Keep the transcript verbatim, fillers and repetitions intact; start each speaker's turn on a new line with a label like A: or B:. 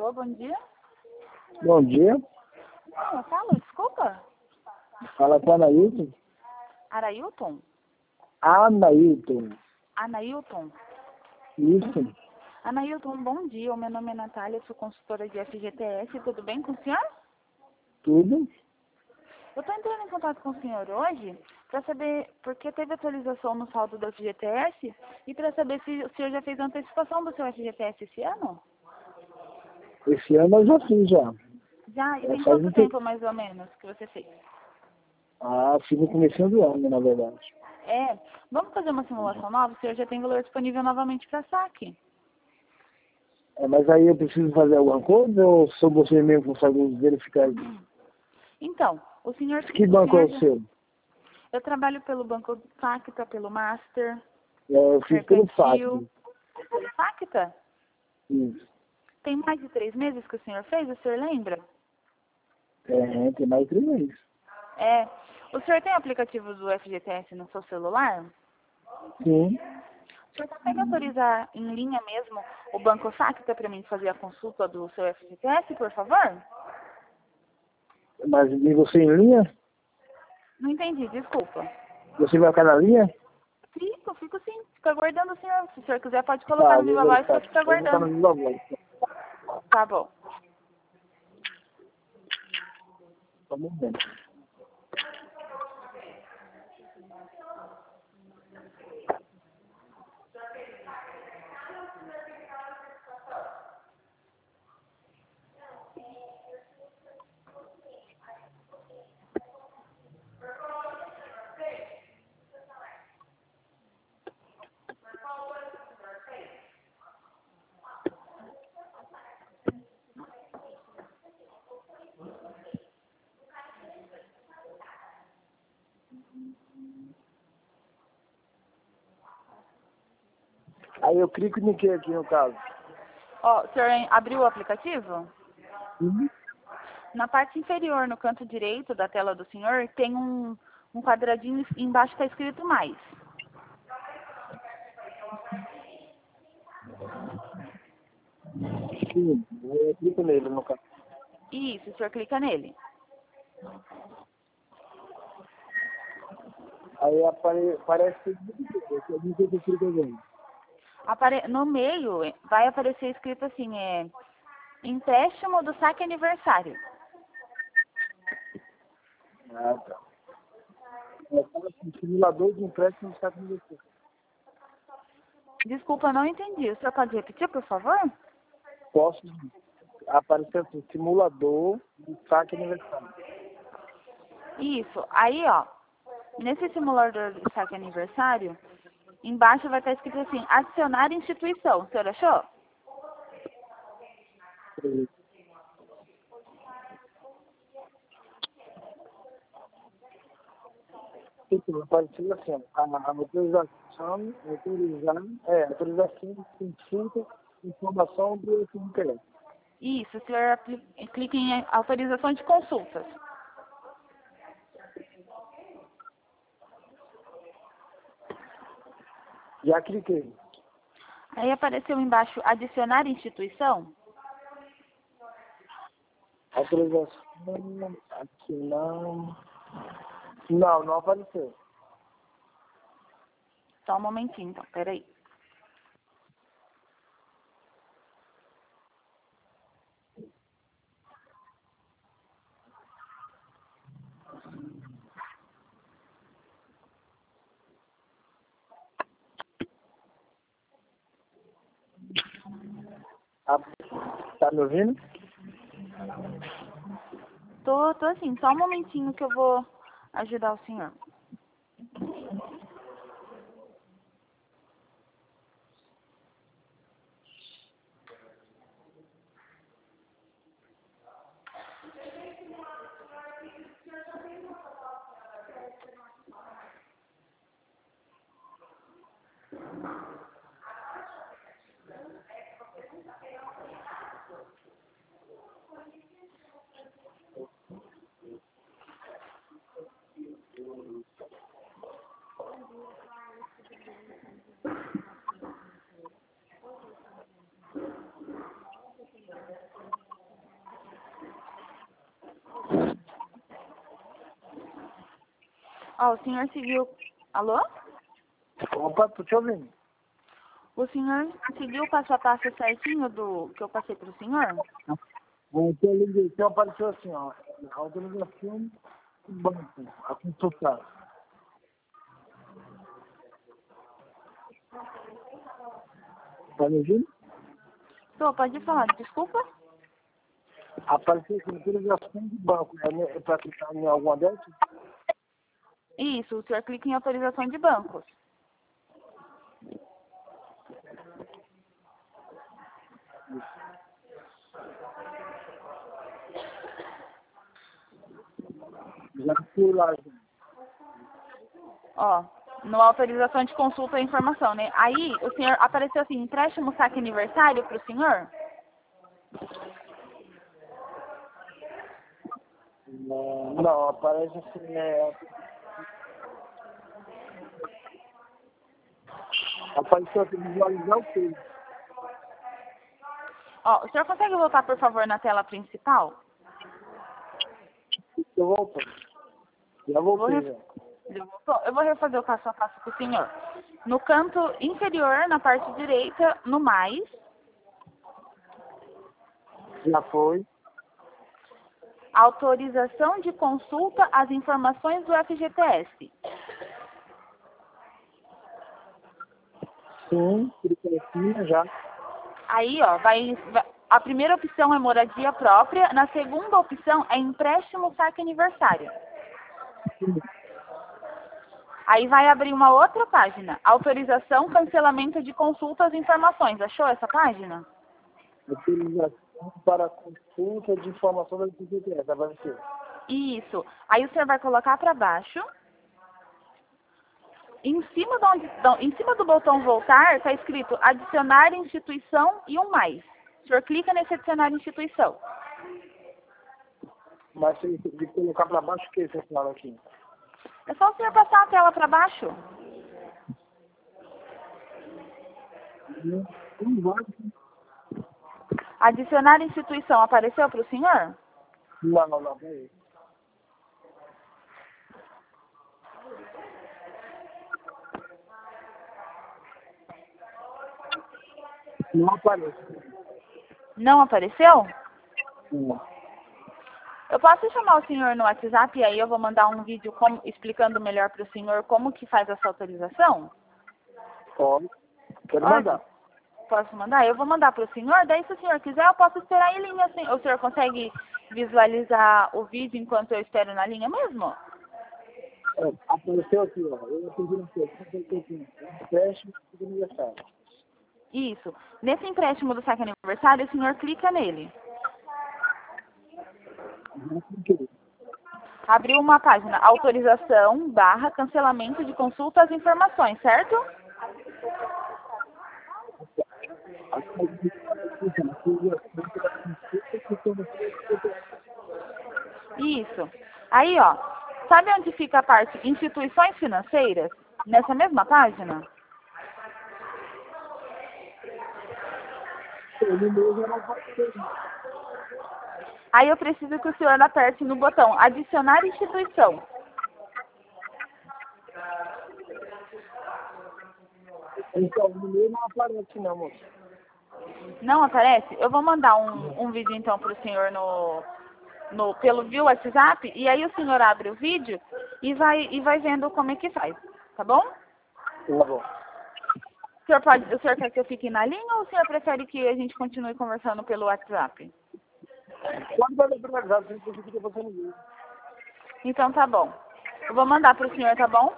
A: Alô, bom dia.
B: Bom dia.
A: Ah, eu falo, desculpa.
B: Fala com a Anailton.
A: Arailton?
B: Anailton.
A: Anailton?
B: Isso.
A: Anailton, bom dia. O meu nome é Natália, sou consultora de F G T S. Tudo bem com o senhor?
B: Tudo.
A: Eu estou entrando em contato com o senhor hoje para saber, porque teve atualização no saldo do F G T S e para saber se o senhor já fez a antecipação do seu F G T S esse ano?
B: Esse ano eu já fiz já.
A: Já? E
B: É,
A: tem
B: faz
A: quanto
B: um
A: tempo
B: tempo.
A: mais ou menos que você fez?
B: Ah, fiz no começo do ano, na verdade.
A: É, vamos fazer uma simulação nova? O senhor já tem valor disponível novamente para saque.
B: É, mas aí eu preciso fazer alguma coisa ou sou você mesmo que consegue verificar isso?
A: Então, o senhor...
B: Que
A: o
B: banco é
A: senhor
B: o
A: já...
B: seu?
A: Eu trabalho pelo Banco Facta, pelo Master,
B: É, eu fiz pelo
A: Mercantil.
B: F A C.
A: Pelo Facta?
B: Isso.
A: Tem mais de três meses que o senhor fez, o senhor lembra?
B: É, tem mais de três meses.
A: É. O senhor tem aplicativo do F G T S no seu celular?
B: Sim.
A: O senhor consegue autorizar em linha mesmo o Banco Facta para mim fazer a consulta do seu F G T S, por favor?
B: Mas e você em linha?
A: Não entendi, desculpa.
B: Você vai ficar na linha?
A: Fico, fico sim. Fico aguardando o senhor. Se o senhor quiser, pode colocar
B: Tá,
A: no
B: vou
A: Viva Voz que eu
B: verificar.
A: fico
B: Eu vou estar no
A: aguardando.
B: Viva Voz.
A: Tá bom.
B: Vamos ver. Aí eu clico em que aqui no caso?
A: Ó, o senhor abriu o aplicativo?
B: Uhum.
A: Na parte inferior, no canto direito da tela do senhor, tem um, um quadradinho e embaixo está escrito mais.
B: Sim, eu clico nele no caso.
A: Isso, o senhor clica nele.
B: Aí apare, aparece tudo que eu não sei se eu clico agora.
A: Apare... No meio vai aparecer escrito assim, é empréstimo do saque aniversário.
B: Ah, tá. É, fala assim, simulador de empréstimo no Estado de você.
A: Desculpa, não entendi. O senhor pode repetir, por favor?
B: Posso aparecer assim, simulador de saque aniversário.
A: Isso. Aí, ó, nesse simulador do saque aniversário, embaixo vai estar escrito assim, adicionar instituição. O senhor achou?
B: Tipo, apareceu assim, a, a autorização, autorizar, é, autorização de consulta, informação do interesse.
A: Isso, o senhor apli- clica em autorização de consultas.
B: Já cliquei.
A: Aí apareceu embaixo adicionar instituição.
B: Autorização, aqui não. Não, não apareceu.
A: Só um momentinho, então, peraí.
B: Ah, tá me ouvindo?
A: Tô, tô assim, só um momentinho que eu vou ajudar o senhor. Ó, o senhor seguiu... Alô?
B: Opa, tô te ouvindo.
A: O senhor seguiu o passo a passo certinho do que eu passei para o senhor?
B: Então, a ligação apareceu assim, ó. Autorização do banco, a consultar. Tá me ouvindo?
A: Tô, pode falar, desculpa?
B: Apareceu assim, autorização do banco. É, é para clicar em alguma dessas?
A: Isso, o senhor clica em autorização de bancos.
B: Já fui lá. Já.
A: Ó, no autorização de consulta e informação, né? Aí, o senhor apareceu assim, empréstimo saque aniversário para o senhor?
B: Não, não, aparece assim, é... Apareceu assim, visualizar o que?
A: Ó, o senhor consegue voltar, por favor, na tela principal?
B: Eu volto. Já
A: Vou
B: voltei,
A: ref-
B: já.
A: Eu vou eu vou refazer o passo a passo para o senhor. No canto inferior, na parte direita, no mais,
B: Já foi.
A: autorização de consulta às informações do F G T S.
B: Sim, cliquei aqui, já.
A: Aí, ó, vai, vai- a primeira opção é moradia própria, na segunda opção é empréstimo saque aniversário. Aí vai abrir uma outra página, autorização, cancelamento de consulta às informações. Achou essa página?
B: Autorização para consulta de informação da F G T S, apareceu.
A: Isso. Aí o senhor vai colocar para baixo. Em cima, do, onde- do- em cima do botão voltar, está escrito adicionar instituição e um mais. O senhor clica nesse adicionar instituição.
B: Mas se de colocar para baixo, o que você fala aqui?
A: É só o senhor passar a tela para baixo.
B: Não, não vai.
A: Adicionar instituição apareceu para o senhor?
B: Não, não, não, peraí. Não aparece.
A: Não apareceu?
B: Não.
A: Eu posso chamar o senhor no WhatsApp e aí eu vou mandar um vídeo como- explicando melhor para o senhor como que faz essa autorização?
B: Pode. Quero
A: Pode?
B: mandar.
A: Posso mandar? Eu vou mandar para o senhor, daí se o senhor quiser eu posso esperar em linha. Assim. O senhor consegue visualizar o vídeo enquanto eu espero na linha mesmo?
B: É, apareceu aqui, ó. Eu pedi aqui, apareceu aqui. Empréstimo de aniversário.
A: Isso. Nesse empréstimo do saque aniversário, o senhor clica nele.
B: Já cliquei.
A: Abriu uma página, autorização barra cancelamento de consulta às informações, certo? Isso. Aí, ó, sabe onde fica a parte instituições financeiras? Nessa mesma página?
B: No meu já não apareceu.
A: Aí eu preciso que o senhor aperte no botão adicionar instituição.
B: Então, no meu não aparece não, moço.
A: Não aparece? Eu vou mandar um, um vídeo então para o senhor no, no, pelo via WhatsApp e aí o senhor abre o vídeo e vai, e vai vendo como é que faz, tá bom?
B: Tá bom.
A: O senhor, pode, o senhor quer que eu fique na linha ou o senhor prefere que a gente continue conversando pelo WhatsApp?
B: Pode mandar para o WhatsApp, se você fica passando vídeo.
A: Então tá bom. Eu vou mandar para o senhor, tá bom?